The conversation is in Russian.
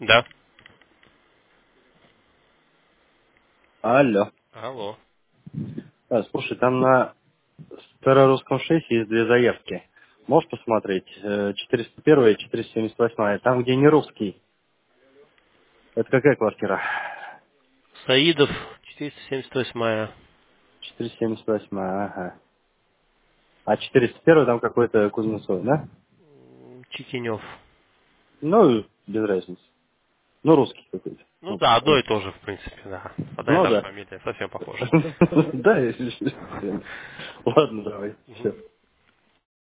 Да. Алло. Алло. Слушай, там на старорусском 6 есть две заявки. Можешь посмотреть? 401 и 478. Там, где не русский. Это какая квартира? Саидов, 478. 478, ага. А 401 там какой-то Кузнецов, да? Чикинев. Ну, без разницы. Ну, русский какой-то. Ну Ну, да, одно и понятно. то же, в принципе, да. Одна и Ну, та же да. фамилия, совсем похоже. Да, если что. Ладно, давай. Мгм. Все.